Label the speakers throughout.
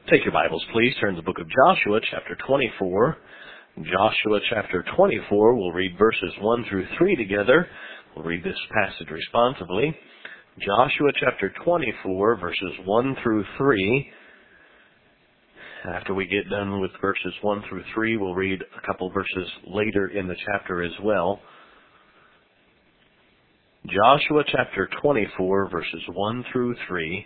Speaker 1: Take your Bibles, please. Turn to the book of Joshua, chapter 24. Joshua, chapter 24, we'll read verses 1 through 3 together. We'll read this passage responsively. Joshua, chapter 24, verses 1 through 3. After we get done with verses 1 through 3, we'll read a couple verses later in the chapter as well. Joshua, chapter 24, verses 1 through 3.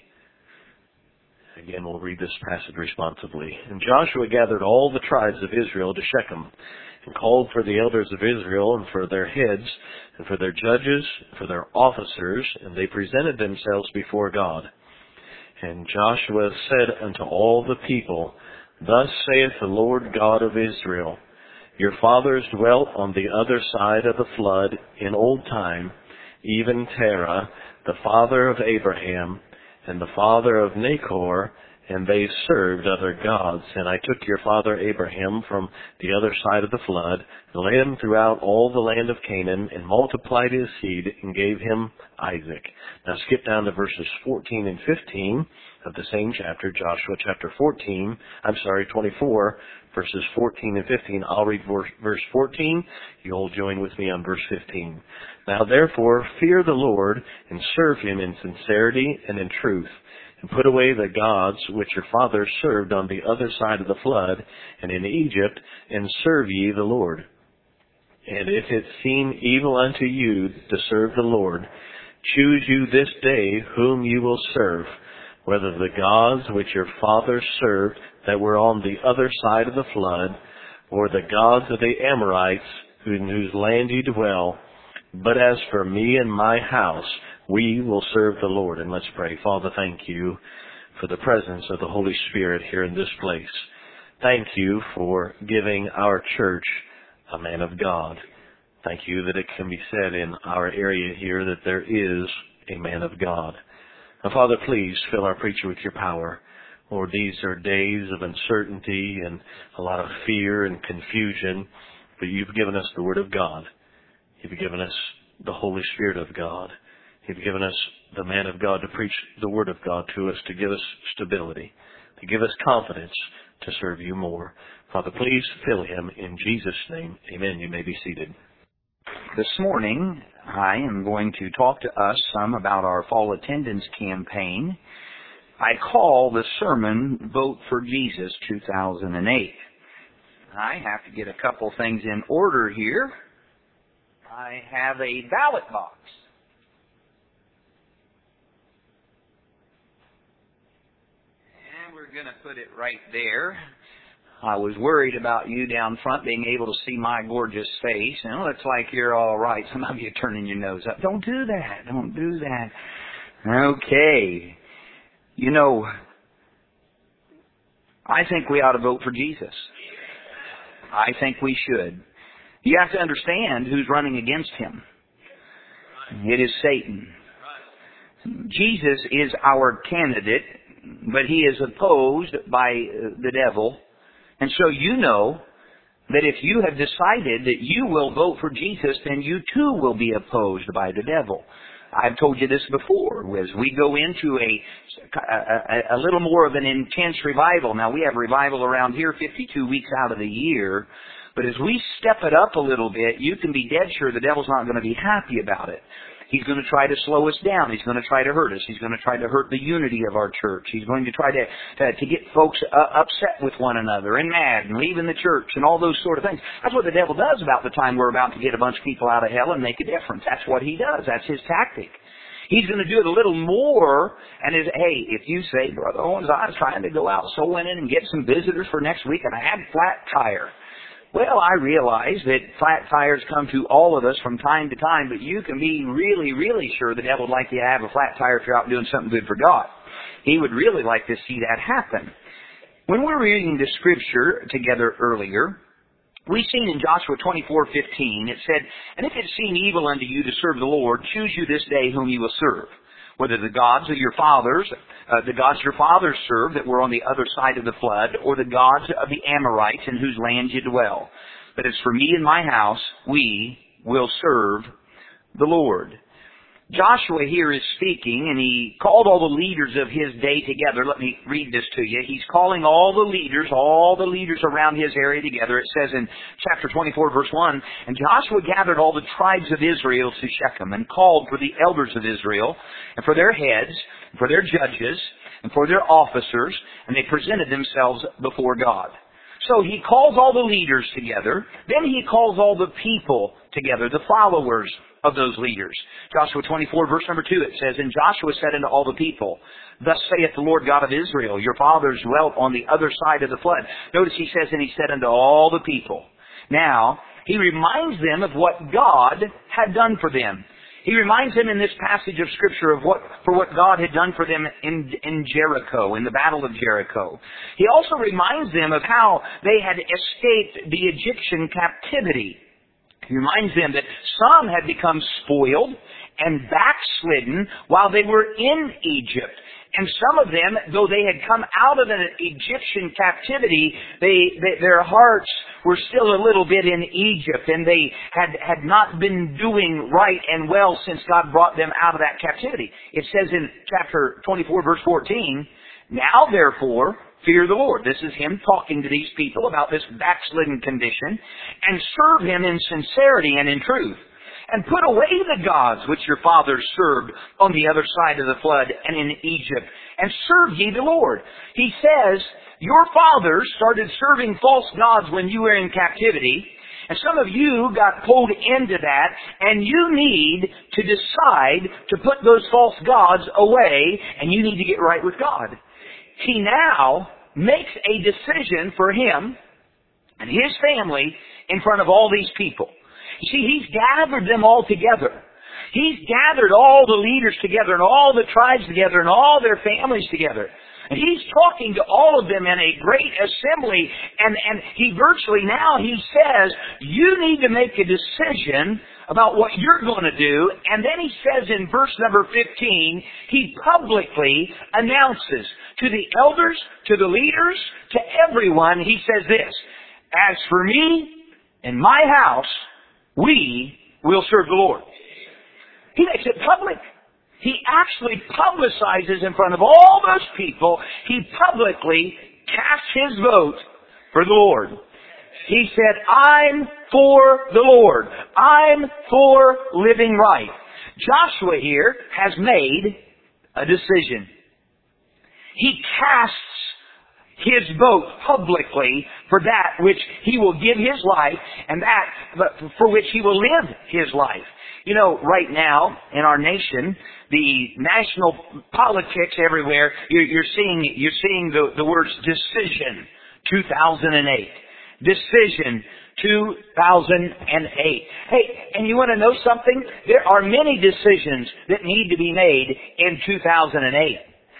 Speaker 1: Again, we'll read this passage responsively. And Joshua gathered all the tribes of Israel to Shechem, and called for the elders of Israel, and for their heads, and for their judges, and for their officers, and they presented themselves before God. And Joshua said unto all the people, Thus saith the Lord God of Israel, Your fathers dwelt on the other side of the flood in old time, even Terah, the father of Abraham, and the father of Nachor, and they served other gods. And I took your father Abraham from the other side of the flood, and laid him throughout all the land of Canaan, and multiplied his seed, and gave him Isaac. Now skip down to verses 14 and 15 of the same chapter, Joshua chapter 24, verses 14 and 15. I'll read verse 14. You'll join with me on verse 15. Now therefore fear the Lord, and serve him in sincerity and in truth, and put away the gods which your fathers served on the other side of the flood, and in Egypt, and serve ye the Lord. And if it seem evil unto you to serve the Lord, choose you this day whom you will serve, whether the gods which your fathers served that were on the other side of the flood, or the gods of the Amorites in whose land ye dwell. But as for me and my house, we will serve the Lord. And let's pray. Father, thank you for the presence of the Holy Spirit here in this place. Thank you for giving our church a man of God. Thank you that it can be said in our area here that there is a man of God. Now, Father, please fill our preacher with your power. Lord, these are days of uncertainty and a lot of fear and confusion, but you've given us the Word of God. You've given us the Holy Spirit of God. You've given us the man of God to preach the Word of God to us, to give us stability, to give us confidence to serve you more. Father, please fill him in Jesus' name. Amen. You may be seated.
Speaker 2: This morning, I am going to talk to us some about our fall attendance campaign. I call the sermon Vote for Jesus 2008. I have to get a couple things in order here. I have a ballot box. And we're going to put it right there. I was worried about you down front being able to see my gorgeous face. And it looks like you're all right. Some of you are turning your nose up. Don't do that. Don't do that. Okay. You know, I think we ought to vote for Jesus. I think we should. You have to understand who's running against him. It is Satan. Jesus is our candidate, but he is opposed by the devil. And so you know that if you have decided that you will vote for Jesus, then you too will be opposed by the devil. I've told you this before, as we go into a little more of an intense revival. Now, we have revival around here 52 weeks out of the year. But as we step it up a little bit, you can be dead sure the devil's not going to be happy about it. He's going to try to slow us down. He's going to try to hurt us. He's going to try to hurt the unity of our church. He's going to try to get folks upset with one another and mad and leaving the church and all those sort of things. That's what the devil does about the time we're about to get a bunch of people out of hell and make a difference. That's what he does. That's his tactic. He's going to do it a little more. And hey, if you say, Brother Owens, I was trying to go out soul winning and get some visitors for next week and I had a flat tire. Well, I realize that flat tires come to all of us from time to time, but you can be really, really sure the devil would like you to have a flat tire if you're out doing something good for God. He would really like to see that happen. When we were reading the scripture together earlier, we seen in Joshua 24:15, it said, And if it seem evil unto you to serve the Lord, choose you this day whom you will serve. Whether the gods of your fathers, served that were on the other side of the flood, or the gods of the Amorites in whose land you dwell. But as for me and my house, we will serve the Lord. Joshua here is speaking, and he called all the leaders of his day together. Let me read this to you. He's calling all the leaders around his area together. It says in chapter 24, verse 1, "And Joshua gathered all the tribes of Israel to Shechem, and called for the elders of Israel, and for their heads, and for their judges, and for their officers, and they presented themselves before God." So he calls all the leaders together. Then he calls all the people together, the followers of those leaders. Joshua 24, verse number 2, it says, "And Joshua said unto all the people, Thus saith the Lord God of Israel, Your fathers dwelt on the other side of the flood." Notice he says, "And he said unto all the people." Now, he reminds them of what God had done for them. He reminds them in this passage of Scripture of what God had done for them in Jericho, in the Battle of Jericho. He also reminds them of how they had escaped the Egyptian captivity. He reminds them that some had become spoiled and backslidden while they were in Egypt. And some of them, though they had come out of an Egyptian captivity, their hearts were still a little bit in Egypt, and they had not been doing right and well since God brought them out of that captivity. It says in chapter 24, verse 14, "Now therefore, fear the Lord." This is him talking to these people about this backslidden condition, "and serve him in sincerity and in truth. And put away the gods which your fathers served on the other side of the flood and in Egypt, and serve ye the Lord." He says, your fathers started serving false gods when you were in captivity, and some of you got pulled into that, and you need to decide to put those false gods away, and you need to get right with God. He now makes a decision for him and his family in front of all these people. You see, he's gathered them all together. He's gathered all the leaders together and all the tribes together and all their families together. And he's talking to all of them in a great assembly. And he says, you need to make a decision about what you're going to do. And then he says in verse number 15, he publicly announces to the elders, to the leaders, to everyone, he says this, "As for me and my house, we will serve the Lord." He makes it public. He actually publicizes in front of all those people, he publicly casts his vote for the Lord. He said, "I'm for the Lord. I'm for living right." Joshua here has made a decision. He casts his vote publicly for that which he will give his life and that for which he will live his life. You know, right now in our nation, the national politics everywhere, you're seeing the words decision 2008. Decision 2008. Hey, and you want to know something? There are many decisions that need to be made in 2008.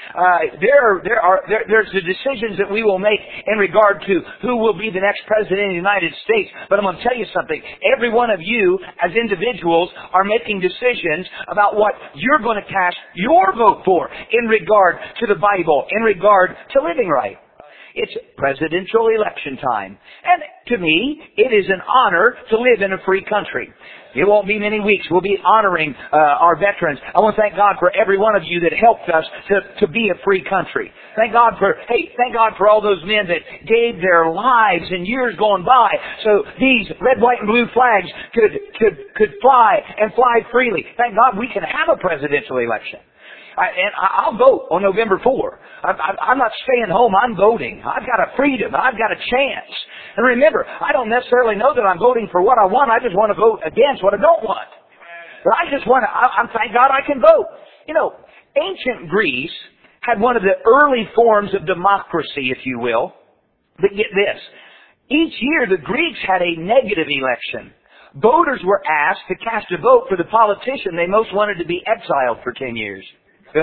Speaker 2: There's the decisions that we will make in regard to who will be the next president of the United States. But I'm going to tell you something. Every one of you, as individuals, are making decisions about what you're going to cast your vote for in regard to the Bible, in regard to living right. It's presidential election time. And to me, it is an honor to live in a free country. It won't be many weeks. We'll be honoring our veterans. I want to thank God for every one of you that helped us to be a free country. Thank God for all those men that gave their lives in years gone by so these red, white, and blue flags could fly and fly freely. Thank God we can have a presidential election. I'll vote on November 4. I'm not staying home. I'm voting. I've got a freedom. I've got a chance. And remember, I don't necessarily know that I'm voting for what I want. I just want to vote against what I don't want. But thank God I can vote. You know, ancient Greece had one of the early forms of democracy, if you will. But get this. Each year, the Greeks had a negative election. Voters were asked to cast a vote for the politician they most wanted to be exiled for 10 years. I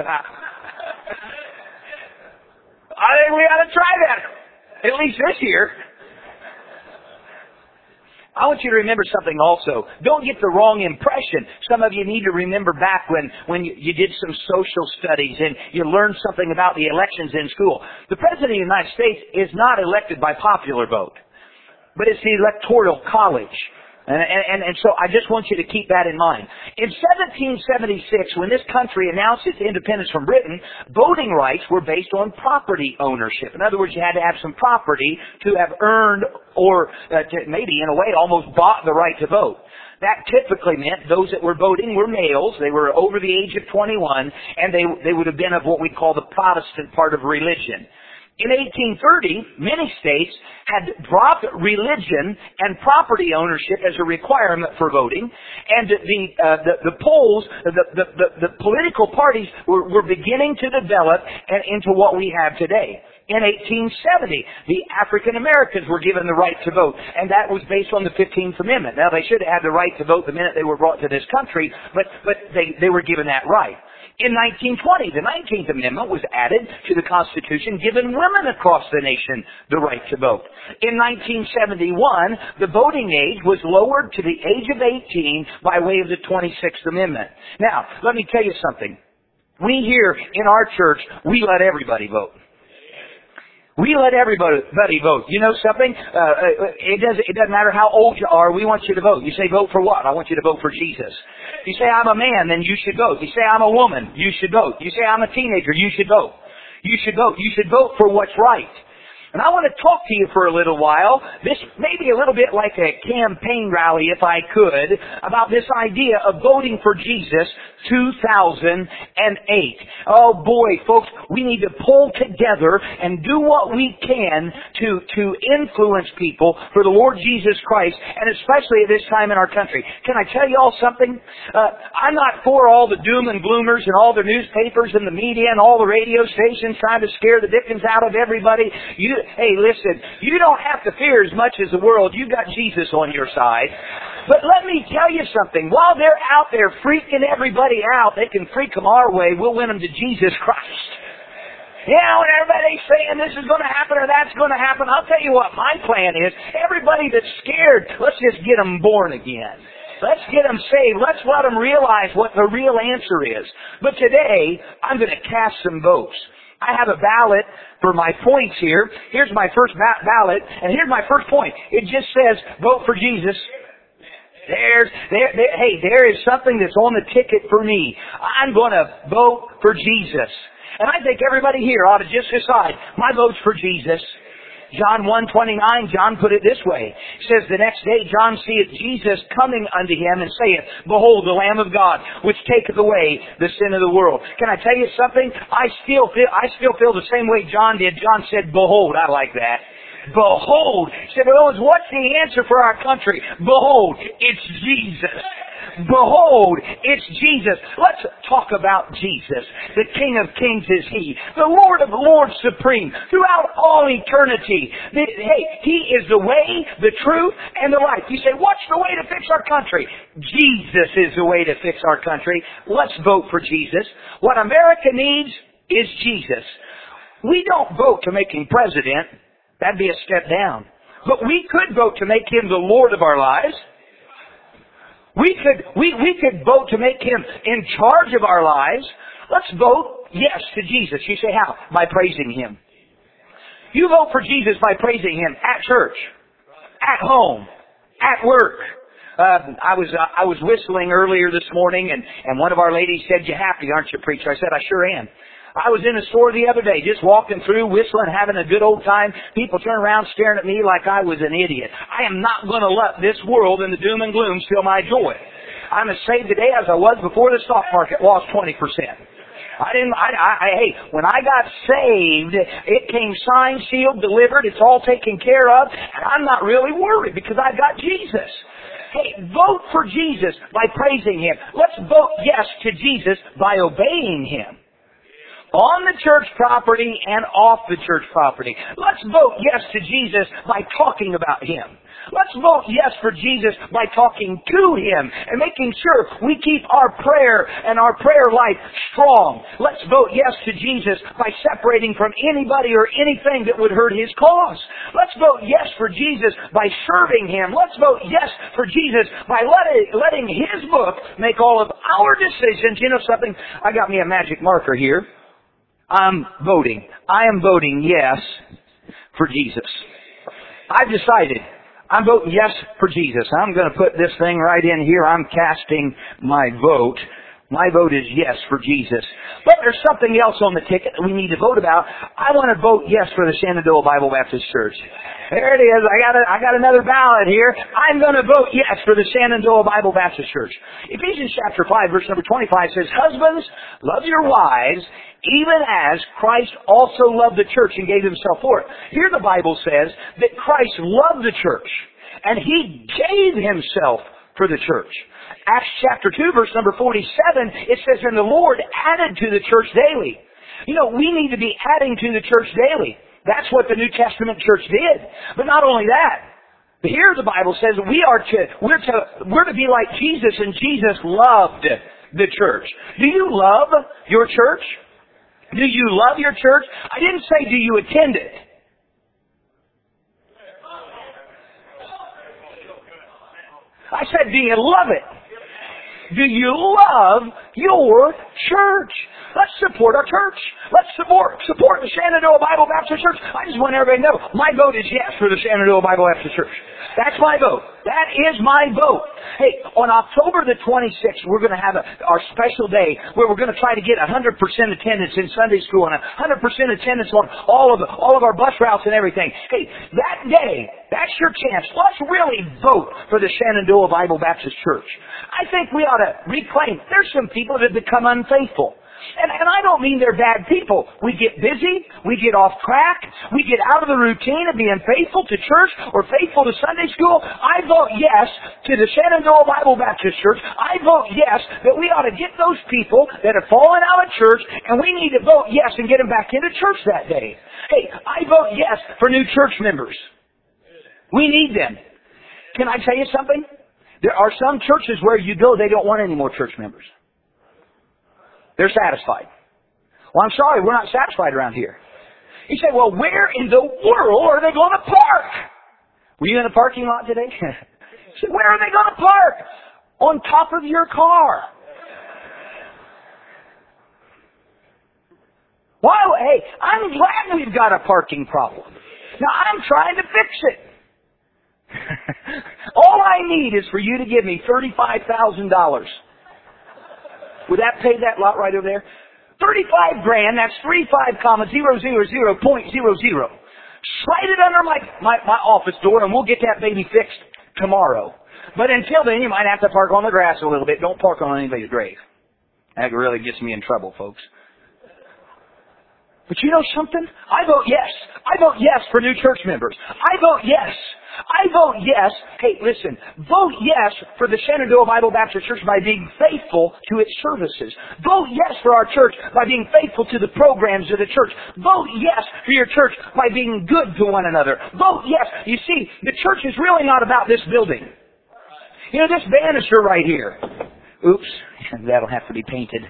Speaker 2: think we ought to try that, at least this year. I want you to remember something also. Don't get the wrong impression. Some of you need to remember back when you did some social studies and you learned something about the elections in school. The President of the United States is not elected by popular vote, but it's the Electoral College. And so I just want you to keep that in mind. In 1776, when this country announced its independence from Britain, voting rights were based on property ownership. In other words, you had to have some property to have earned or maybe in a way almost bought the right to vote. That typically meant those that were voting were males. They were over the age of 21, and they would have been of what we call the Protestant part of religion. In 1830, many states had dropped religion and property ownership as a requirement for voting, and the polls, the political parties were beginning to develop into what we have today. In 1870, the African Americans were given the right to vote, and that was based on the 15th Amendment. Now, they should have had the right to vote the minute they were brought to this country, but they were given that right. In 1920, the 19th Amendment was added to the Constitution, giving women across the nation the right to vote. In 1971, the voting age was lowered to the age of 18 by way of the 26th Amendment. Now, let me tell you something. We here in our church, we let everybody vote. We let everybody vote. You know something? It doesn't matter how old you are. We want you to vote. You say, vote for what? I want you to vote for Jesus. You say, I'm a man, then you should vote. You say, I'm a woman, you should vote. You say, I'm a teenager, you should vote. You should vote. You should vote for what's right. And I want to talk to you for a little while. This may be a little bit like a campaign rally, if I could, about this idea of voting for Jesus 2008. Oh boy, folks, we need to pull together and do what we can to influence people for the Lord Jesus Christ, and especially at this time in our country. Can I tell you all something? I'm not for all the doom and gloomers and all the newspapers and the media and all the radio stations trying to scare the dickens out of everybody. Hey, listen, you don't have to fear as much as the world. You've got Jesus on your side. But let me tell you something. While they're out there freaking everybody out, they can freak them our way. We'll win them to Jesus Christ. Yeah, when everybody's saying this is going to happen or that's going to happen, I'll tell you what my plan is. Everybody that's scared, let's just get them born again. Let's get them saved. Let's let them realize what the real answer is. But today, I'm going to cast some votes. I have a ballot for my points here. Here's my first ballot, and here's my first point. It just says, vote for Jesus. There is something that's on the ticket for me. I'm going to vote for Jesus. And I think everybody here ought to just decide, my vote's for Jesus. John 1:29, John put it this way. It says, the next day John seeth Jesus coming unto him and saith, behold, the Lamb of God, which taketh away the sin of the world. Can I tell you something? I still feel the same way John did. John said, behold. I like that. Behold. He said, what's the answer for our country? Behold, it's Jesus. Behold, it's Jesus. Let's talk about Jesus. The King of Kings is He. The Lord of Lords supreme throughout all eternity. He is the way, the truth, and the life. You say, what's the way to fix our country? Jesus is the way to fix our country. Let's vote for Jesus. What America needs is Jesus. We don't vote to make Him president. That'd be a step down. But we could vote to make Him the Lord of our lives. We could vote to make Him in charge of our lives. Let's vote yes to Jesus. You say, how? By praising Him. You vote for Jesus by praising Him at church, at home, at work. I was whistling earlier this morning, and one of our ladies said, you happy, aren't you, preacher? I said, I sure am. I was in a store the other day, just walking through, whistling, having a good old time. People turn around staring at me like I was an idiot. I am not going to let this world and the doom and gloom steal my joy. I'm as saved today as I was before the stock market lost 20%. Hey, when I got saved, it came signed, sealed, delivered. It's all taken care of. And I'm not really worried because I've got Jesus. Hey, vote for Jesus by praising Him. Let's vote yes to Jesus by obeying Him. On the church property and off the church property. Let's vote yes to Jesus by talking about Him. Let's vote yes for Jesus by talking to Him and making sure we keep our prayer and our prayer life strong. Let's vote yes to Jesus by separating from anybody or anything that would hurt His cause. Let's vote yes for Jesus by serving Him. Let's vote yes for Jesus by letting His book make all of our decisions. You know something? I got me a magic marker here. I'm voting. I am voting yes for Jesus. I've decided I'm voting yes for Jesus. I'm going to put this thing right in here. I'm casting my vote. My vote is yes for Jesus. But there's something else on the ticket that we need to vote about. I want to vote yes for the Shenandoah Bible Baptist Church. There it is. I got another ballot here. I'm going to vote yes for the Shenandoah Bible Baptist Church. Ephesians chapter 5, verse number 25 says, Husbands, love your wives, even as Christ also loved the church and gave himself for it. Here the Bible says that Christ loved the church, and he gave himself for the church. Acts chapter 2, verse number 47, it says, And the Lord added to the church daily. You know, we need to be adding to the church daily. That's what the New Testament church did. But not only that, but here the Bible says we're to be like Jesus, and Jesus loved the church. Do you love your church? Do you love your church? I didn't say do you attend it. I said do you love it? Do you love your church? Let's support our church. Let's support the Shenandoah Bible Baptist Church. I just want everybody to know my vote is yes for the Shenandoah Bible Baptist Church. That's my vote. That is my vote. Hey, on October the 26th, we're going to have our special day where we're going to try to get 100% attendance in Sunday school and 100% attendance on all of our bus routes and everything. Hey, that day, that's your chance. Let's really vote for the Shenandoah Bible Baptist Church. I think we ought to reclaim. There's some people that have become unfaithful. And I don't mean they're bad people. We get busy, we get off track, we get out of the routine of being faithful to church or faithful to Sunday school. I vote yes to the Shenandoah Bible Baptist Church. I vote yes that we ought to get those people that have fallen out of church, and we need to vote yes and get them back into church that day. Hey, I vote yes for new church members. We need them. Can I tell you something? There are some churches where you go, they don't want any more church members. They're satisfied. Well, I'm sorry, we're not satisfied around here. You say, well, where in the world are they going to park? Were you in a parking lot today? You say, where are they going to park? On top of your car. Well, hey, I'm glad we've got a parking problem. Now, I'm trying to fix it. All I need is for you to give me $35,000. Would that pay that lot right over there? 35 grand, that's 35,000,000.00. Slide it under my office door and we'll get that baby fixed tomorrow. But until then, you might have to park on the grass a little bit. Don't park on anybody's grave. That really gets me in trouble, folks. But you know something? I vote yes. I vote yes for new church members. I vote yes. I vote yes. Hey, listen. Vote yes for the Shenandoah Bible Baptist Church by being faithful to its services. Vote yes for our church by being faithful to the programs of the church. Vote yes for your church by being good to one another. Vote yes. You see, the church is really not about this building. You know, this banister right here. Oops. That'll have to be painted.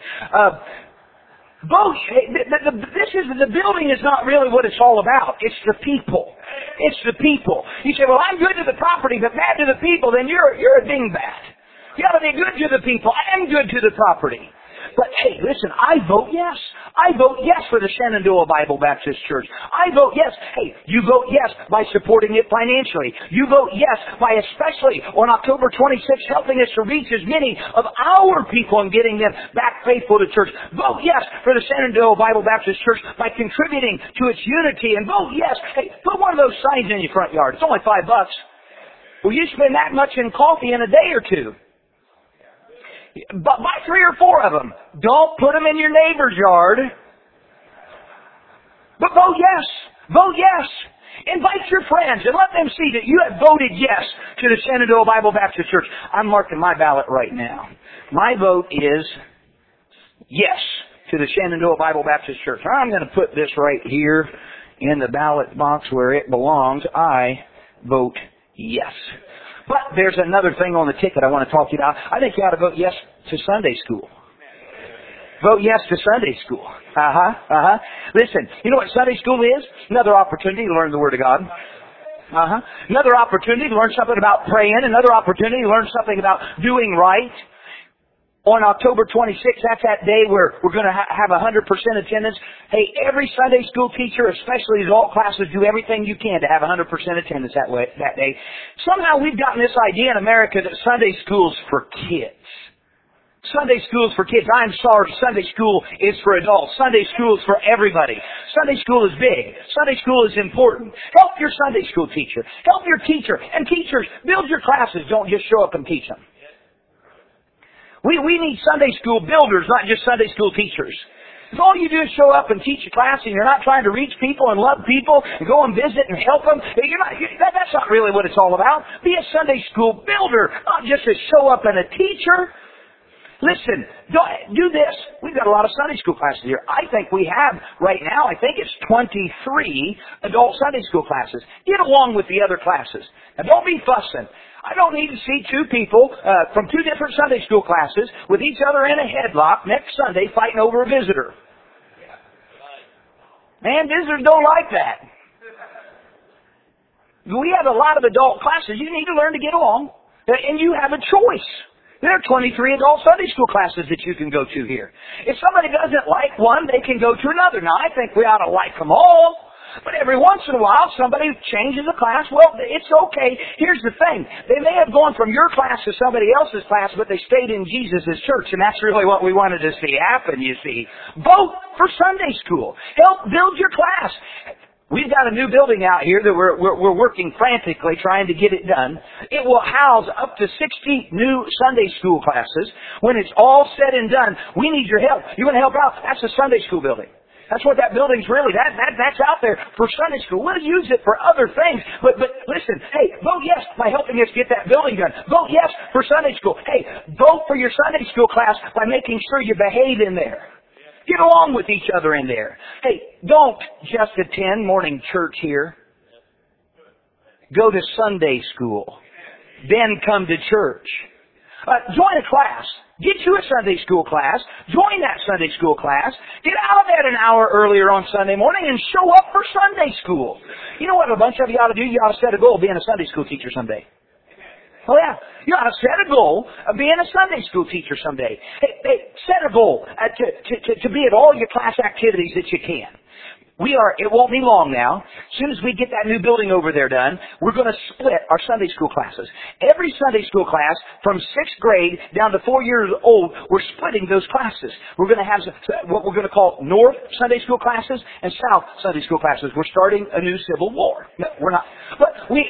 Speaker 2: Vote. The building is not really what it's all about. It's the people. It's the people. You say, well, I'm good to the property, but bad to the people, then you're a dingbat. You ought to be good to the people and good to the property. But hey, listen, I vote yes. I vote yes for the Shenandoah Bible Baptist Church. I vote yes. Hey, you vote yes by supporting it financially. You vote yes by especially on October 26th helping us to reach as many of our people and getting them back faithful to church. Vote yes for the Shenandoah Bible Baptist Church by contributing to its unity. And vote yes. Hey, put one of those signs in your front yard. It's only $5. Well, you spend that much in coffee in a day or two. But buy 3 or 4 of them. Don't put them in your neighbor's yard. But vote yes. Vote yes. Invite your friends and let them see that you have voted yes to the Shenandoah Bible Baptist Church. I'm marking my ballot right now. My vote is yes to the Shenandoah Bible Baptist Church. I'm going to put this right here in the ballot box where it belongs. I vote yes. But there's another thing on the ticket I want to talk to you about. I think you ought to vote yes to Sunday school. Vote yes to Sunday school. Listen, you know what Sunday school is? Another opportunity to learn the Word of God. Another opportunity to learn something about praying. Another opportunity to learn something about doing right. On October 26th, that's that day where we're going to have 100% attendance. Hey, every Sunday school teacher, especially adult classes, do everything you can to have 100% attendance that day. Somehow we've gotten this idea in America that Sunday school's for kids. Sunday school's for kids. I'm sorry, Sunday school is for adults. Sunday school is for everybody. Sunday school is big. Sunday school is important. Help your Sunday school teacher. Help your teacher. And teachers, build your classes. Don't just show up and teach them. We need Sunday school builders, not just Sunday school teachers. If all you do is show up and teach a class and you're not trying to reach people and love people and go and visit and help them, that's not really what it's all about. Be a Sunday school builder, not just a show up and a teacher. Listen, do this. We've got a lot of Sunday school classes here. I think we have, right now, I think it's 23 adult Sunday school classes. Get along with the other classes. Now, don't be fussing. I don't need to see two people from two different Sunday school classes with each other in a headlock next Sunday fighting over a visitor. Man, visitors don't like that. We have a lot of adult classes. You need to learn to get along. And you have a choice. There are 23 adult Sunday school classes that you can go to here. If somebody doesn't like one, they can go to another. Now, I think we ought to like them all. But every once in a while, somebody changes a class. Well, it's okay. Here's the thing. They may have gone from your class to somebody else's class, but they stayed in Jesus' church. And that's really what we wanted to see happen, you see. Vote for Sunday school. Help build your class. We've got a new building out here that we're working frantically trying to get it done. It will house up to 60 new Sunday school classes. When it's all said and done, we need your help. You want to help out? That's a Sunday school building. That's what that building's really, that's out there for Sunday school. We'll use it for other things. But listen, hey, vote yes by helping us get that building done. Vote yes for Sunday school. Hey, vote for your Sunday school class by making sure you behave in there. Get along with each other in there. Hey, don't just attend morning church here. Go to Sunday school. Then come to church. Join a class. Get you a Sunday school class. Join that Sunday school class. Get out of bed an hour earlier on Sunday morning and show up for Sunday school. You know what a bunch of you ought to do? You ought to set a goal of being a Sunday school teacher someday. Oh yeah. You ought to set a goal of being a Sunday school teacher someday. Hey, set a goal to be at all your class activities that you can. It won't be long now. As soon as we get that new building over there done, we're going to split our Sunday school classes. Every Sunday school class from 6th grade down to 4 years old, we're splitting those classes. We're going to have what we're going to call North Sunday school classes and South Sunday school classes. We're starting a new civil war. No, we're not. But we're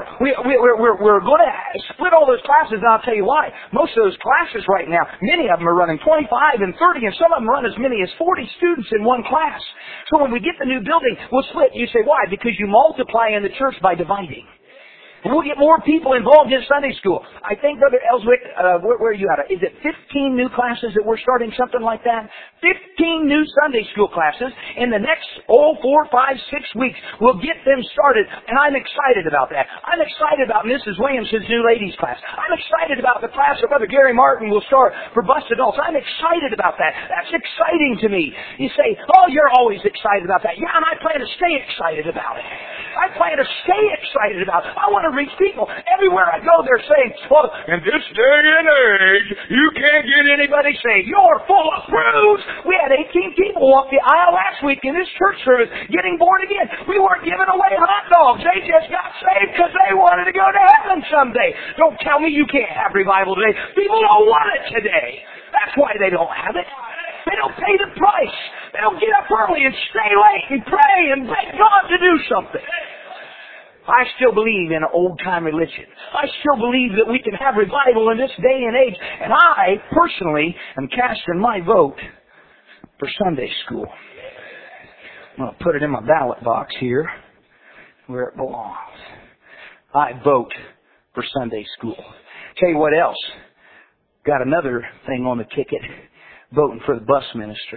Speaker 2: going to split all those classes, and I'll tell you why. Most of those classes right now, many of them are running 25 and 30, and some of them run as many as 40 students in one class. So when we get the new building, we'll split. You say, why? Because you multiply in the church by dividing. We'll get more people involved in Sunday school. I think, Brother Ellswick, where are you at? Is it 15 new classes that we're starting, something like that? 15 new Sunday school classes in the next 4, 5, 6 weeks. We'll get them started, and I'm excited about that. I'm excited about Mrs. Williamson's new ladies class. I'm excited about the class that Brother Gary Martin will start for bus adults. I'm excited about that. That's exciting to me. You say, oh, you're always excited about that. Yeah, and I plan to stay excited about it. I plan to stay excited about it. I want to reach people. Everywhere I go, they're saying, well, in this day and age, you can't get anybody saved. You're full of screws. We had 18 people walk the aisle last week in this church service getting born again. We weren't giving away hot dogs. They just got saved because they wanted to go to heaven someday. Don't tell me you can't have revival today. People don't want it today. That's why they don't have it. They don't pay the price. They don't get up early and stay late and pray and beg God to do something. I still believe in old-time religion. I still believe that we can have revival in this day and age. And I, personally, am casting my vote for Sunday school. I'm going to put it in my ballot box here where it belongs. I vote for Sunday school. Tell you what else. Got another thing on the ticket. Voting for the bus ministry.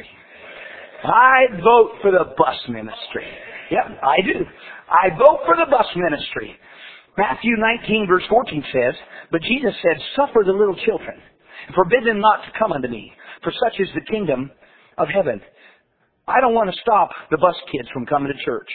Speaker 2: I vote for the bus ministry. Yep, I do. I vote for the bus ministry. Matthew 19 verse 14 says, but Jesus said, suffer the little children, and forbid them not to come unto me, for such is the kingdom of heaven. I don't want to stop the bus kids from coming to church.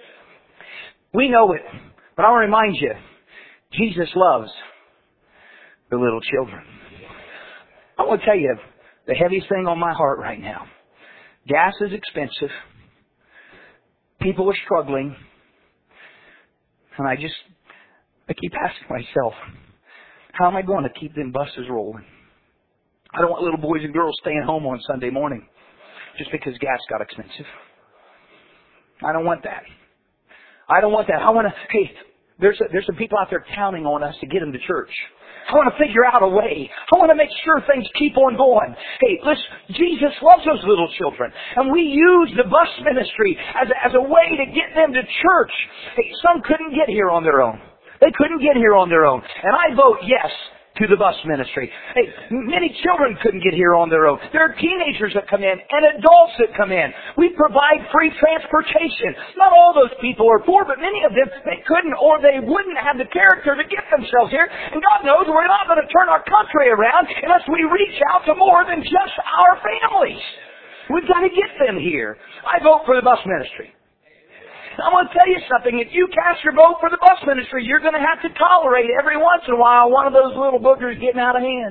Speaker 2: We know it, but I want to remind you, Jesus loves the little children. I want to tell you the heaviest thing on my heart right now. Gas is expensive. People are struggling. And I keep asking myself, how am I going to keep them buses rolling? I don't want little boys and girls staying home on Sunday morning just because gas got expensive. I don't want that. I don't want that. I want to, hey, there's some people out there counting on us to get them to church. I want to figure out a way. I want to make sure things keep on going. Hey, listen, Jesus loves those little children. And we use the bus ministry as a way to get them to church. Hey, some couldn't get here on their own. They couldn't get here on their own. And I vote yes to the bus ministry. Hey, many children couldn't get here on their own. There are teenagers that come in and adults that come in. We provide free transportation. Not all those people are poor, but many of them, they couldn't or they wouldn't have the character to get themselves here. And God knows we're not going to turn our country around unless we reach out to more than just our families. We've got to get them here. I vote for the bus ministry. I want to tell you something. If you cast your vote for the bus ministry, you're going to have to tolerate every once in a while one of those little boogers getting out of hand.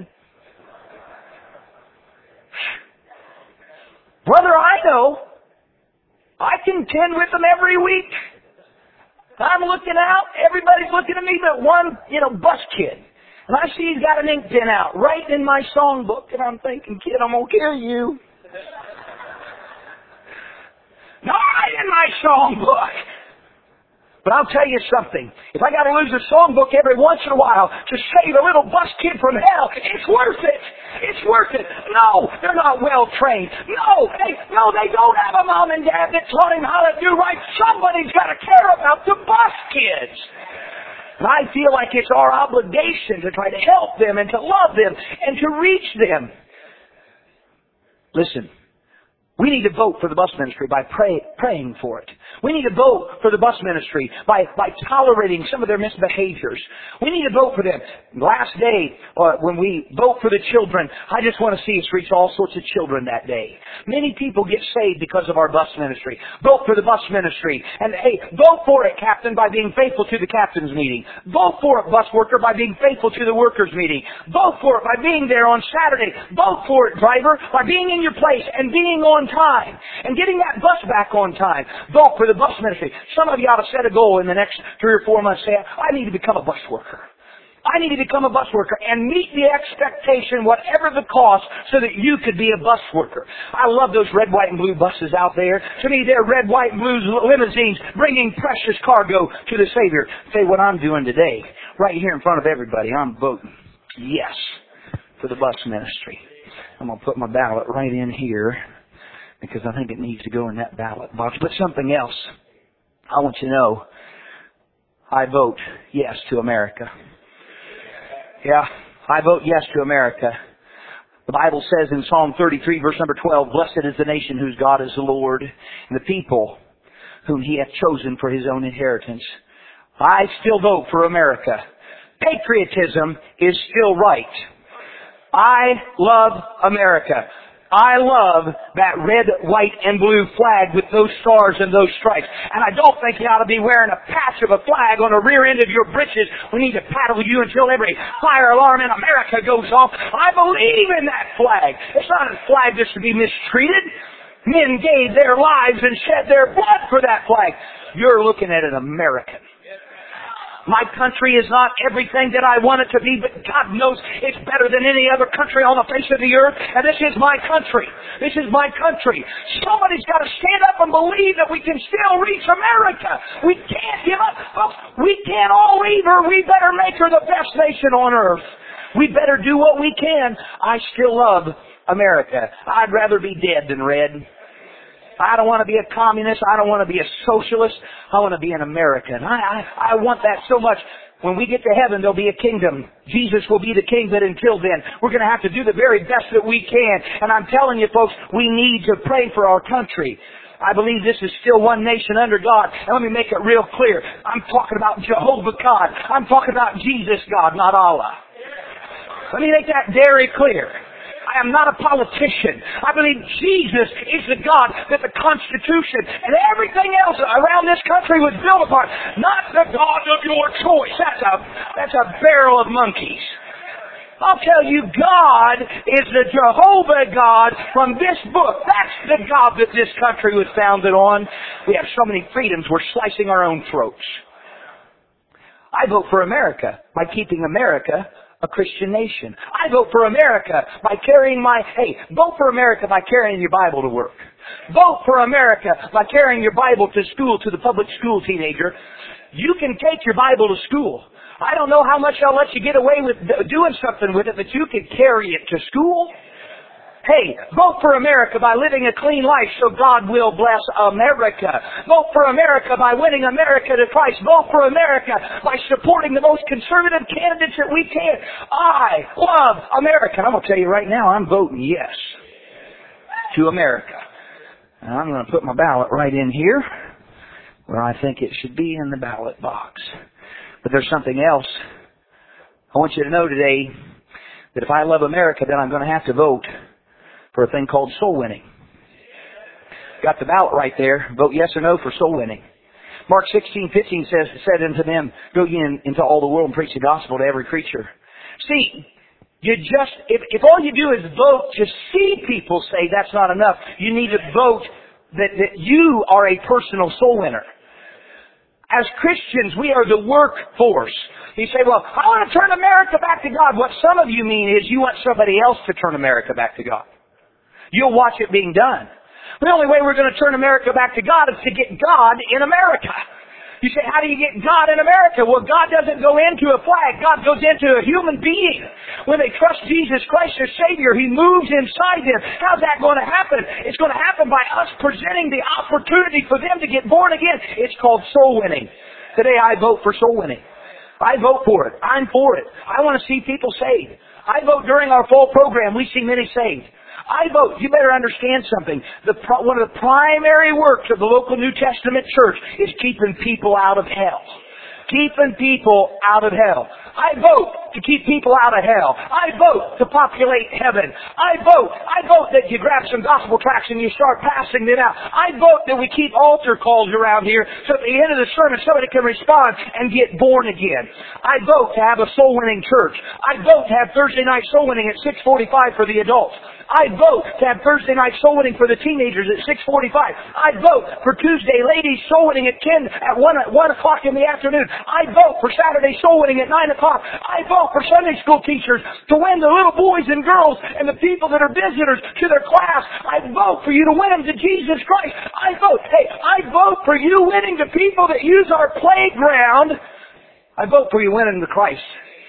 Speaker 2: Brother, I know. I contend with them every week. I'm looking out. Everybody's looking at me but one, bus kid. And I see he's got an ink pen out right in my songbook. And I'm thinking, kid, I'm going to kill you. Not right in my songbook. But I'll tell you something. If I got to lose a songbook every once in a while to save a little bus kid from hell, it's worth it. It's worth it. No, they're not well trained. No, they don't have a mom and dad that taught him how to do right. Somebody's got to care about the bus kids. And I feel like it's our obligation to try to help them and to love them and to reach them. Listen. We need to vote for the bus ministry by praying for it. We need to vote for the bus ministry by tolerating some of their misbehaviors. We need to vote for them. Last day, when we vote for the children, I just want to see us reach all sorts of children that day. Many people get saved because of our bus ministry. Vote for the bus ministry. And hey, vote for it, Captain, by being faithful to the captain's meeting. Vote for it, bus worker, by being faithful to the workers' meeting. Vote for it by being there on Saturday. Vote for it, driver, by being in your place and being on time and getting that bus back on time. Vote for the bus ministry. Some of you ought to set a goal in the next 3 or 4 months. Say, I need to become a bus worker. I need to become a bus worker and meet the expectation, whatever the cost, so that you could be a bus worker. I love those red, white, and blue buses out there. To me, they're red, white, and blue limousines bringing precious cargo to the Savior. Say what I'm doing today, right here in front of everybody. I'm voting yes for the bus ministry. I'm going to put my ballot right in here, because I think it needs to go in that ballot box. But something else, I want you to know, I vote yes to America. Yeah, I vote yes to America. The Bible says in Psalm 33, verse number 12, blessed is the nation whose God is the Lord, and the people whom He hath chosen for His own inheritance. I still vote for America. Patriotism is still right. I love America. I love that red, white, and blue flag with those stars and those stripes. And I don't think you ought to be wearing a patch of a flag on the rear end of your breeches. We need to paddle you until every fire alarm in America goes off. I believe in that flag. It's not a flag that's to be mistreated. Men gave their lives and shed their blood for that flag. You're looking at an American. My country is not everything that I want it to be, but God knows it's better than any other country on the face of the earth. And this is my country. This is my country. Somebody's got to stand up and believe that we can still reach America. We can't give up. Folks, we can't all leave her. We better make her the best nation on earth. We better do what we can. I still love America. I'd rather be dead than red. I don't want to be a communist. I don't want to be a socialist. I want to be an American. I want that so much. When we get to heaven, there'll be a kingdom. Jesus will be the king, but until then, we're going to have to do the very best that we can. And I'm telling you, folks, we need to pray for our country. I believe this is still one nation under God. And let me make it real clear. I'm talking about Jehovah God. I'm talking about Jesus God, not Allah. Let me make that very clear. I am not a politician. I believe Jesus is the God that the Constitution and everything else around this country was built upon. Not the God of your choice. That's a barrel of monkeys. I'll tell you, God is the Jehovah God from this book. That's the God that this country was founded on. We have so many freedoms, we're slicing our own throats. I vote for America by keeping America a Christian nation. I vote for America by vote for America by carrying your Bible to work. Vote for America by carrying your Bible to school, to the public school teenager. You can take your Bible to school. I don't know how much I'll let you get away with doing something with it, but you can carry it to school. Hey, vote for America by living a clean life so God will bless America. Vote for America by winning America to Christ. Vote for America by supporting the most conservative candidates that we can. I love America. I'm going to tell you right now, I'm voting yes to America. And I'm going to put my ballot right in here where I think it should be in the ballot box. But there's something else. I want you to know today that if I love America, then I'm going to have to vote for a thing called soul winning. Got the ballot right there. Vote yes or no for soul winning. Mark 16:15 said unto them, go ye into all the world and preach the gospel to every creature. See, if all you do is vote to see people say that's not enough, you need to vote that you are a personal soul winner. As Christians, we are the workforce. You say, well, I want to turn America back to God. What some of you mean is you want somebody else to turn America back to God. You'll watch it being done. The only way we're going to turn America back to God is to get God in America. You say, how do you get God in America? Well, God doesn't go into a flag. God goes into a human being. When they trust Jesus Christ as Savior, He moves inside them. How's that going to happen? It's going to happen by us presenting the opportunity for them to get born again. It's called soul winning. Today I vote for soul winning. I vote for it. I'm for it. I want to see people saved. I vote during our fall program. We see many saved. I vote. You better understand something. One of the primary works of the local New Testament church is keeping people out of hell. Keeping people out of hell. I vote to keep people out of hell. I vote to populate heaven. I vote that you grab some gospel tracts and you start passing them out. I vote that we keep altar calls around here so at the end of the sermon somebody can respond and get born again. I vote to have a soul-winning church. I vote to have Thursday night soul winning at 6:45 for the adults. I vote to have Thursday night soul winning for the teenagers at 6:45. I vote for Tuesday ladies soul winning at 1 o'clock in the afternoon. I vote for Saturday soul winning at 9 o'clock. I vote for Sunday school teachers to win the little boys and girls and the people that are visitors to their class. I vote for you to win them to Jesus Christ. I vote for you winning the people that use our playground. I vote for you winning to Christ.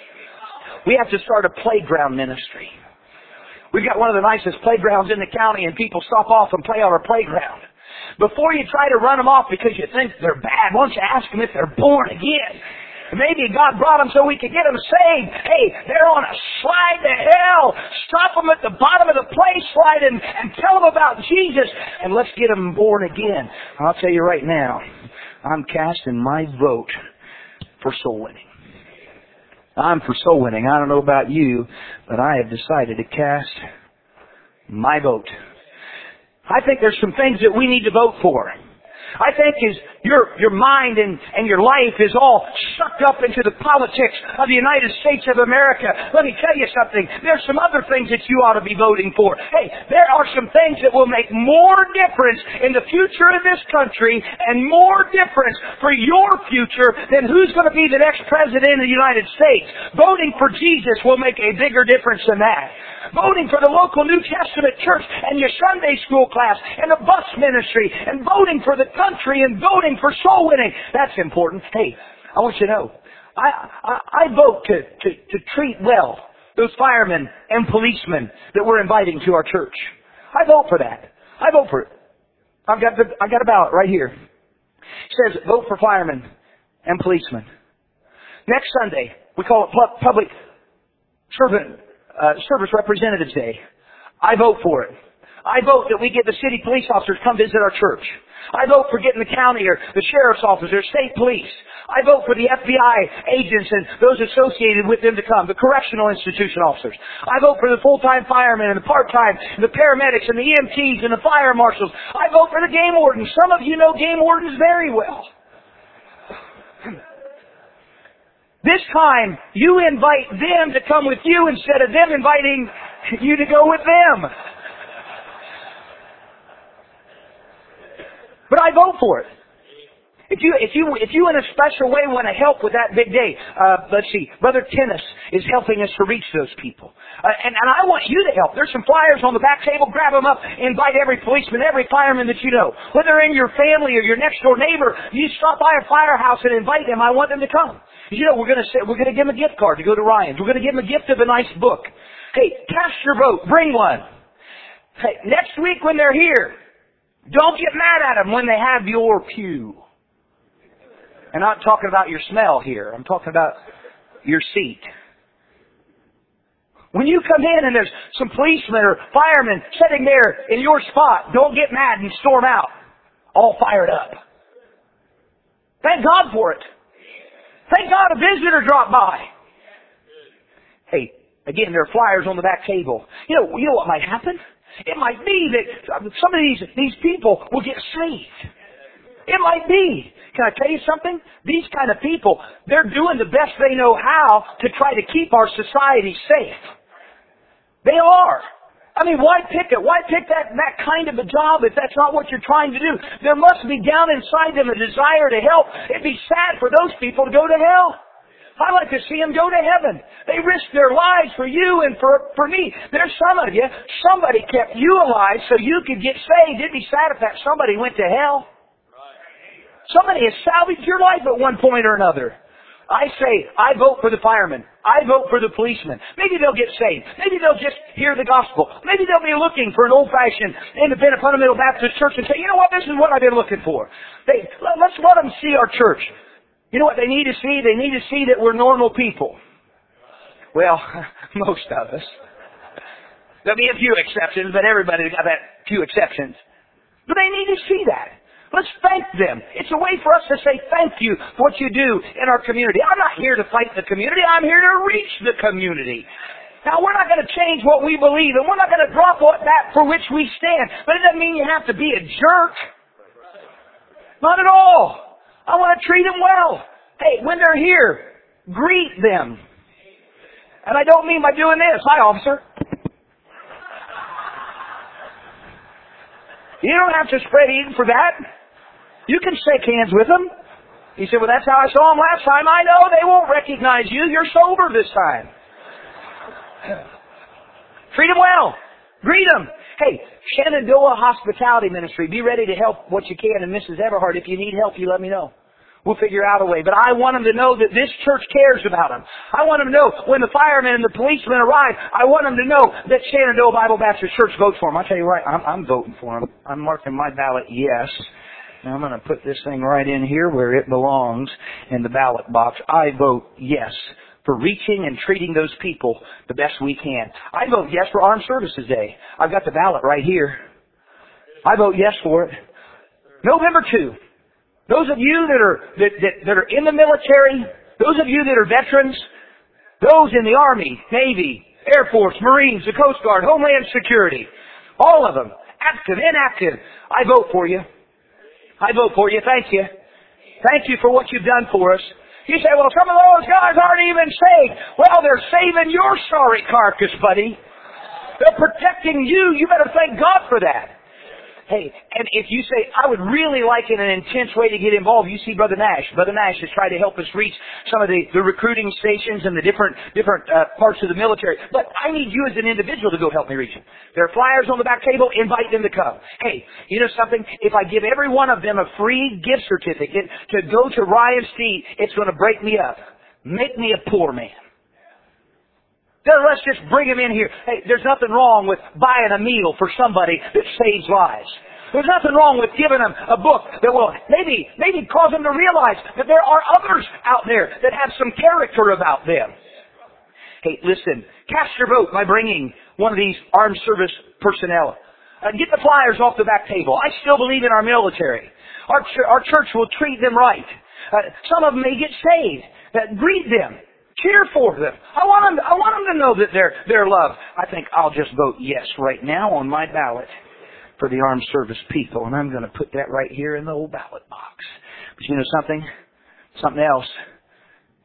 Speaker 2: We have to start a playground ministry. We've got one of the nicest playgrounds in the county and people stop off and play on our playground. Before you try to run them off because you think they're bad, why don't you ask them if they're born again? Maybe God brought them so we could get them saved. Hey, they're on a slide to hell. Stop them at the bottom of the play slide and tell them about Jesus and let's get them born again. I'll tell you right now, I'm casting my vote for soul winning. I'm for soul winning. I don't know about you, but I have decided to cast my vote. I think there's some things that we need to vote for. I think your mind and your life is all sucked up into the politics of the United States of America. Let me tell you something. There's some other things that you ought to be voting for. Hey, there are some things that will make more difference in the future of this country and more difference for your future than who's going to be the next president of the United States. Voting for Jesus will make a bigger difference than that. Voting for the local New Testament church and your Sunday school class and the bus ministry and voting for the country and voting for soul winning. That's important. Hey, I want you to know, I vote to treat well those firemen and policemen that we're inviting to our church. I vote for that. I vote for it. I've got a ballot right here. It says vote for firemen and policemen. Next Sunday, we call it Public Service Representatives Day. I vote for it. I vote that we get the city police officers come visit our church. I vote for getting the county or the sheriff's office or state police. I vote for the FBI agents and those associated with them to come, the correctional institution officers. I vote for the full-time firemen and the part-time, and the paramedics and the EMTs and the fire marshals. I vote for the game wardens. Some of you know game wardens very well. This time, you invite them to come with you instead of them inviting you to go with them. But I vote for it. If you in a special way want to help with that big day, let's see, Brother Tennis is helping us to reach those people. And I want you to help. There's some flyers on the back table. Grab them up. Invite every policeman, every fireman that you know. Whether in your family or your next door neighbor, you stop by a firehouse and invite them. I want them to come. You know, we're going to give them a gift card to go to Ryan's. We're going to give them a gift of a nice book. Hey, cast your vote. Bring one. Hey, next week when they're here, don't get mad at them when they have your pew. And I'm not talking about your smell here. I'm talking about your seat. When you come in and there's some policemen or firemen sitting there in your spot, don't get mad and storm out, all fired up. Thank God for it. Thank God a visitor dropped by. Hey, again, there are flyers on the back table. You know what might happen? It might be that some of these people will get saved. It might be. Can I tell you something? These kind of people, they're doing the best they know how to try to keep our society safe. They are. I mean, why pick it? Why pick that kind of a job if that's not what you're trying to do? There must be down inside them a desire to help. It'd be sad for those people to go to hell. I'd like to see them go to heaven. They risked their lives for you and for me. There's some of you, somebody kept you alive so you could get saved. It'd be sad if that somebody went to hell. Somebody has salvaged your life at one point or another. I say, I vote for the firemen. I vote for the policemen. Maybe they'll get saved. Maybe they'll just hear the gospel. Maybe they'll be looking for an old-fashioned independent fundamental Baptist church and say, you know what, this is what I've been looking for. Let's let them see our church. You know what they need to see? They need to see that we're normal people. Well, most of us. There'll be a few exceptions, but everybody's got that few exceptions. But they need to see that. Let's thank them. It's a way for us to say thank you for what you do in our community. I'm not here to fight the community. I'm here to reach the community. Now, we're not going to change what we believe, and we're not going to drop that for which we stand. But it doesn't mean you have to be a jerk. Not at all. I want to treat them well. Hey, when they're here, greet them. And I don't mean by doing this. Hi, officer. You don't have to spread eating for that. You can shake hands with them. He said, well, that's how I saw them last time. I know they won't recognize you. You're sober this time. Treat them well. Greet them. Hey, Shenandoah Hospitality Ministry, be ready to help what you can. And Mrs. Everhart, if you need help, you let me know. We'll figure out a way. But I want them to know that this church cares about them. I want them to know when the firemen and the policemen arrive, I want them to know that Shenandoah Bible Baptist Church votes for them. I'll tell you what, I'm voting for them. I'm marking my ballot yes. Now I'm going to put this thing right in here where it belongs in the ballot box. I vote yes for reaching and treating those people the best we can. I vote yes for Armed Services Day. I've got the ballot right here. I vote yes for it. November 2. Those of you that are in the military, those of you that are veterans, those in the Army, Navy, Air Force, Marines, the Coast Guard, Homeland Security, all of them, active, inactive, I vote for you. I vote for you. Thank you. Thank you for what you've done for us. You say, well, some of those guys aren't even saved. Well, they're saving your sorry carcass, buddy. They're protecting you. You better thank God for that. Hey, and if you say, I would really like in an intense way to get involved, you see Brother Nash. Brother Nash has tried to help us reach some of the recruiting stations and the different parts of the military. But I need you as an individual to go help me reach them. There are flyers on the back table. Invite them to come. Hey, you know something? If I give every one of them a free gift certificate to go to Ryan's Feet, it's going to break me up. Make me a poor man. Let's just bring them in here. Hey, there's nothing wrong with buying a meal for somebody that saves lives. There's nothing wrong with giving them a book that will maybe cause them to realize that there are others out there that have some character about them. Hey, listen, cast your vote by bringing one of these armed service personnel. Get the flyers off the back table. I still believe in our military. Our church will treat them right. Some of them may get saved. Greet them. Cheer for them. I want them to know that they're loved. I think I'll just vote yes right now on my ballot for the armed service people. And I'm going to put that right here in the old ballot box. But you know something? Something else.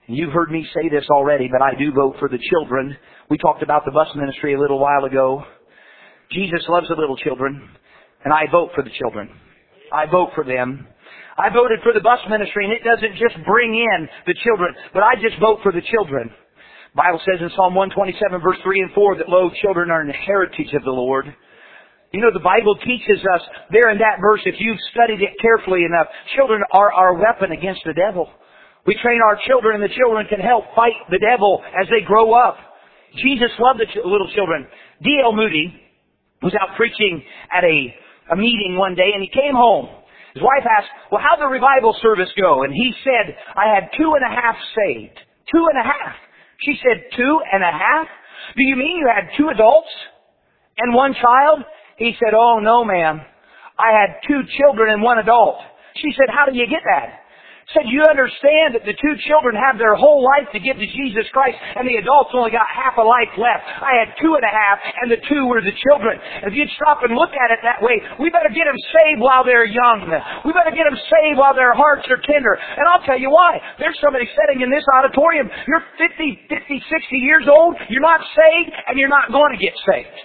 Speaker 2: You've heard me say this already, but I do vote for the children. We talked about the bus ministry a little while ago. Jesus loves the little children, and I vote for the children. I vote for them. I voted for the bus ministry, and it doesn't just bring in the children, but I just vote for the children. The Bible says in Psalm 127, verse 3 and 4, that, lo, children are an heritage of the Lord. You know, the Bible teaches us there in that verse, if you've studied it carefully enough, children are our weapon against the devil. We train our children, and the children can help fight the devil as they grow up. Jesus loved the little children. D.L. Moody was out preaching at a meeting one day, and he came home. His wife asked, well, how'd the revival service go? And he said, I had 2.5 saved. 2.5. She said, 2.5? Do you mean you had 2 adults and 1 child? He said, oh, no, ma'am. I had 2 children and 1 adult. She said, how do you get that? Said, you understand that the 2 children have their whole life to give to Jesus Christ, and the adults only got half a life left. I had 2.5, and the 2 were the children. And if you'd stop and look at it that way, we better get them saved while they're young. We better get them saved while their hearts are tender. And I'll tell you why. There's somebody sitting in this auditorium. You're 50, 60 years old. You're not saved, and you're not going to get saved.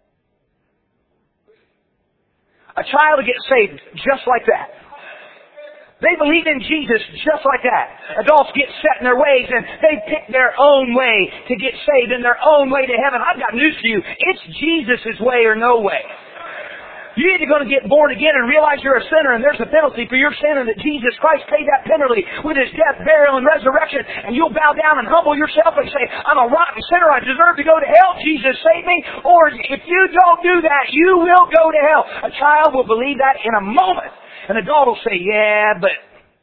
Speaker 2: A child will get saved just like that. They believe in Jesus just like that. Adults get set in their ways and they pick their own way to get saved in their own way to heaven. I've got news for you. It's Jesus' way or no way. You're either going to get born again and realize you're a sinner and there's a penalty for your sin and that Jesus Christ paid that penalty with His death, burial, and resurrection, and you'll bow down and humble yourself and say, I'm a rotten sinner, I deserve to go to hell, Jesus save me. Or if you don't do that, you will go to hell. A child will believe that in a moment. An adult will say, yeah, but,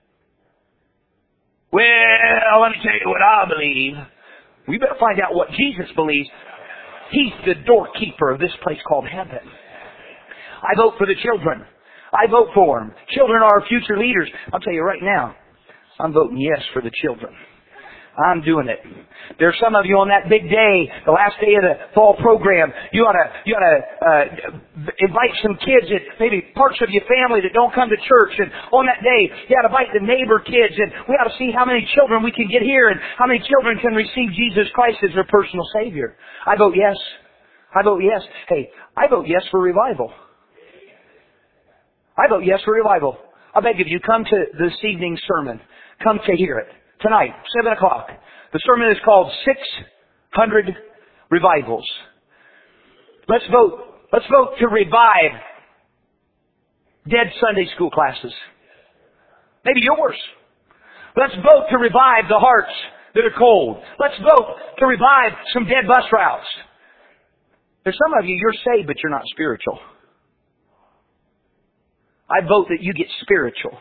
Speaker 2: well, let me tell you what I believe. We better find out what Jesus believes. He's the doorkeeper of this place called heaven. I vote for the children. I vote for them. Children are our future leaders. I'll tell you right now, I'm voting yes for the children. I'm doing it. There's some of you on that big day, the last day of the fall program, you ought to invite some kids, maybe parts of your family that don't come to church. And on that day, you ought to invite the neighbor kids. And we ought to see how many children we can get here and how many children can receive Jesus Christ as their personal Savior. I vote yes. I vote yes. Hey, I vote yes for revival. I vote yes for revival. I beg of you, come to this evening's sermon. Come to hear it. Tonight, 7 o'clock. The sermon is called 600 Revivals. Let's vote. Let's vote to revive dead Sunday school classes. Maybe yours. Let's vote to revive the hearts that are cold. Let's vote to revive some dead bus routes. There's some of you, you're saved, but you're not spiritual. I vote that you get spiritual.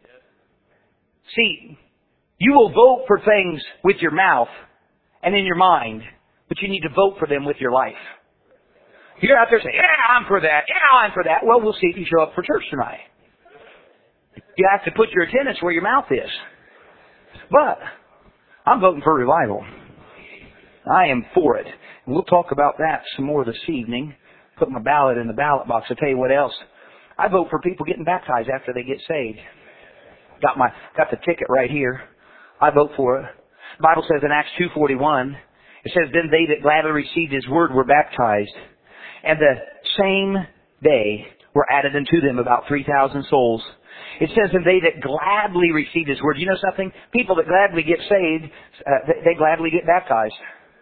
Speaker 2: See, you will vote for things with your mouth and in your mind, but you need to vote for them with your life. You're out there saying, yeah, I'm for that. Yeah, I'm for that. Well, we'll see if you show up for church tonight. You have to put your attendance where your mouth is. But I'm voting for revival. I am for it. And we'll talk about that some more this evening. Put my ballot in the ballot box. I'll tell you what else. I vote for people getting baptized after they get saved. Got the ticket right here. I vote for it. The Bible says in Acts 2:41, it says, then they that gladly received His word were baptized. And the same day were added unto them about 3,000 souls. It says, and they that gladly received His word. You know something? People that gladly get saved, they gladly get baptized.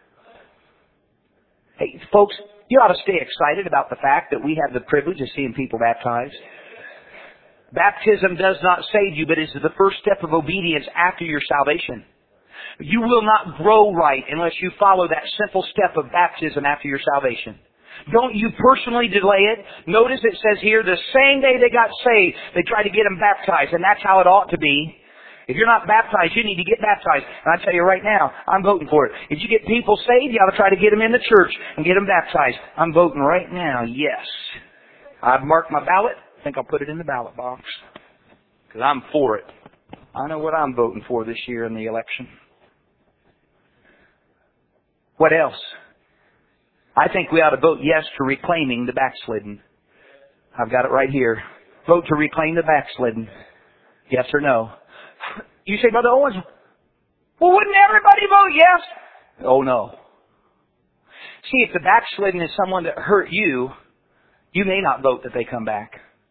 Speaker 2: Hey, folks, you ought to stay excited about the fact that we have the privilege of seeing people baptized. Baptism does not save you, but is the first step of obedience after your salvation. You will not grow right unless you follow that simple step of baptism after your salvation. Don't you personally delay it. Notice it says here, the same day they got saved, they tried to get them baptized, and that's how it ought to be. If you're not baptized, you need to get baptized. And I tell you right now, I'm voting for it. If you get people saved, you ought to try to get them in the church and get them baptized. I'm voting right now, yes. I've marked my ballot. I think I'll put it in the ballot box. Because I'm for it. I know what I'm voting for this year in the election. What else? I think we ought to vote yes to reclaiming the backslidden. I've got it right here. Vote to reclaim the backslidden. Yes or no? You say, Brother Owens, Well, wouldn't everybody vote yes? Oh, no. See, if the backslidden is someone that hurt you, you may not vote that they come back.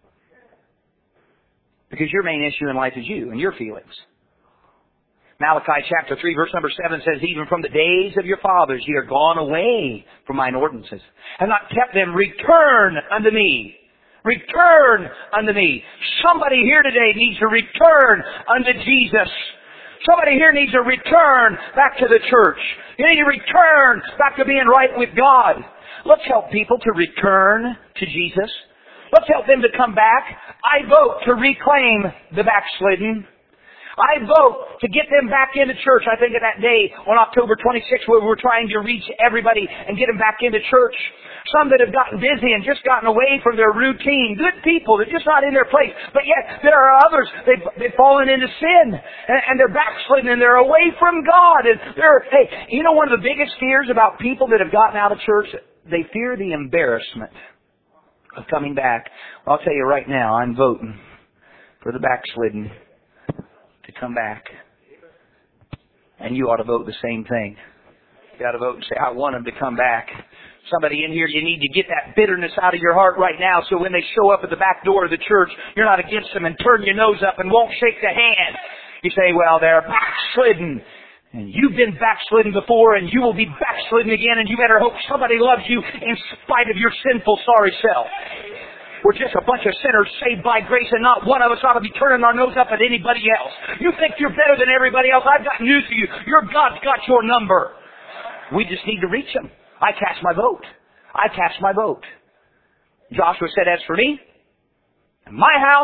Speaker 2: Because your main issue in life is you and your feelings. Malachi chapter 3 verse number 7 says, even from the days of your fathers ye are gone away from mine ordinances, have not kept them. Return unto me. Return unto me. Somebody here today needs to return unto Jesus. Somebody here needs to return back to the church. You need to return back to being right with God. Let's help people to return to Jesus. Let's help them to come back. I vote to reclaim the backslidden. I vote to get them back into church. I think of that day on October 26th where we were trying to reach everybody and get them back into church. Some that have gotten busy and just gotten away from their routine. Good people. They're just not in their place. But yet there are others. They've fallen into sin. And they're backslidden and they're away from God. And hey, you know one of the biggest fears about people that have gotten out of church? They fear the embarrassment of coming back. Well, I'll tell you right now, I'm voting for the backslidden to come back. And you ought to vote the same thing. You ought to vote and say, I want them to come back. Somebody in here, you need to get that bitterness out of your heart right now so when they show up at the back door of the church, you're not against them and turn your nose up and won't shake the hand. You say, well, they're backslidden. And you've been backslidden before and you will be backslidden again, and you better hope somebody loves you in spite of your sinful, sorry self. We're just a bunch of sinners saved by grace, and not one of us ought to be turning our nose up at anybody else. You think you're better than everybody else? I've got news for you. Your God's got your number. We just need to reach Him. I cast my vote. I cast my vote. Joshua said, as for me and my house,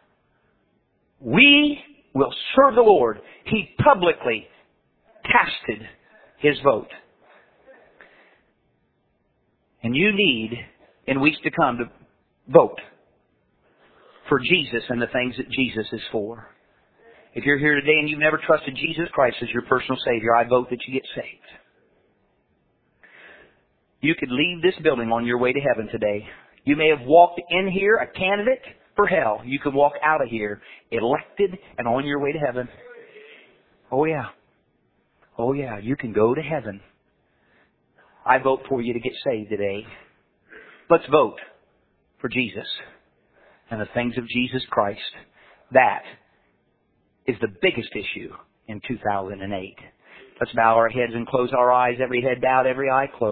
Speaker 2: we will serve the Lord. He publicly casted his vote. And you need, in weeks to come, to vote for Jesus and the things that Jesus is for. If you're here today and you've never trusted Jesus Christ as your personal Savior, I vote that you get saved. You could leave this building on your way to heaven today. You may have walked in here a candidate for hell. You could walk out of here elected and on your way to heaven. Oh yeah. Oh yeah, you can go to heaven. I vote for you to get saved today. Let's vote for Jesus and the things of Jesus Christ. That is the biggest issue in 2008. Let's bow our heads and close our eyes, every head bowed, every eye closed.